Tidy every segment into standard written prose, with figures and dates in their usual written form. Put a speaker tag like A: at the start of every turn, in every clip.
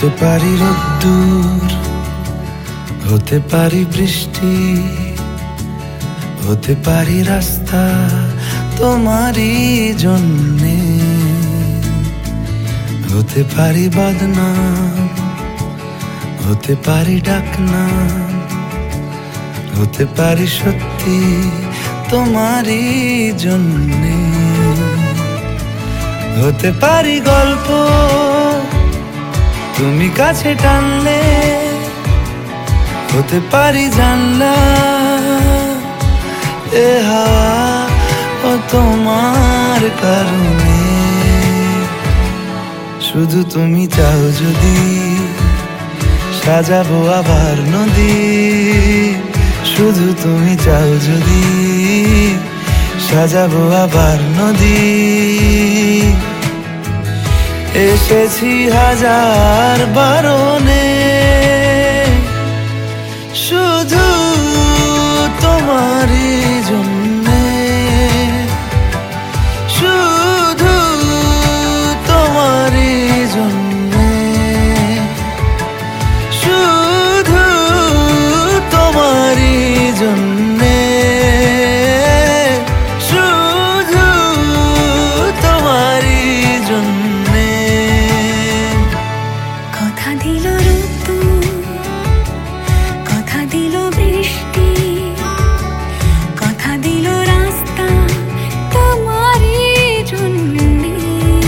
A: হতে পারি রোদ্দুর, হতে পারি বৃষ্টি, হতে পারি রাস্তা তোমারই জন্যে, হতে পারি বদনাম, হতে পারি ডাকনাম, হতে পারি সত্যি তোমারই জন্যে, হতে পারি গল্প তুমি কাছে টানলে, হতে পারি জানলা এ হাওয়া ও তোমার কারণে। শুধু তুমি চাও যদি সাজাবো আবার নদী, শুধু তুমি চাও যদি সাজাবো আবার নদী। এসেছি হাজার বারণে শুধু তোমারই জন্যে, শুধু তোমারই জন্যে, শুধু তোমারই জন্যে, শুধু তোমারই জন্যে।
B: কথা দিল ঋতু, কথা দিল বৃষ্টি, কথা দিল রাস্তা তোমারই জন্যে,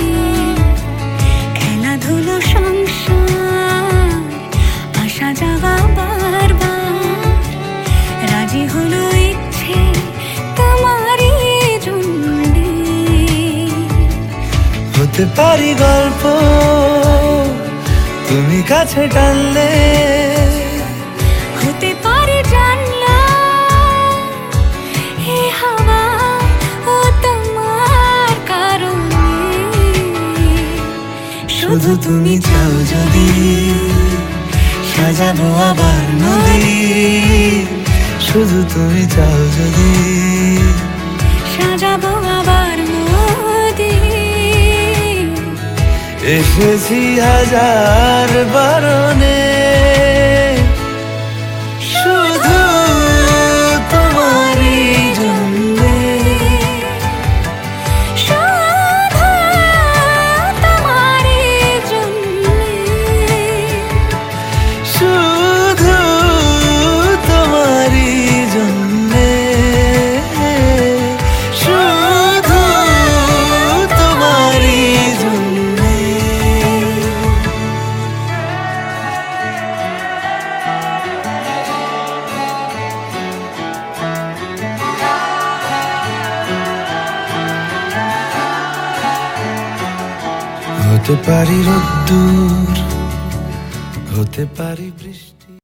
B: খেলাধুলো সংসার আসা যাওয়া বারবার, রাজি হলো ইচ্ছে তোমারই জন্যে।
A: হতে পারি গল্প তুমি কাছে টানলে,
B: হতে পারে জানলা এ হাওয়া ও তোমার কারণে।
A: শুধু তুমি চাও যদি সাজাবো আবার নদী, শুধু তুমি চাও যদি
B: সাজাবো আবার নদী।
A: এসেছি হাজার বারণে শুধু তোমারই জন্যে,
B: শুধু তোমারই জন্যে,
A: শুধু তোমারই জন্যে, শুধু তোমারই জন্যে। হতে পারি রোদ্দুর, হতে পারি বৃষ্টি।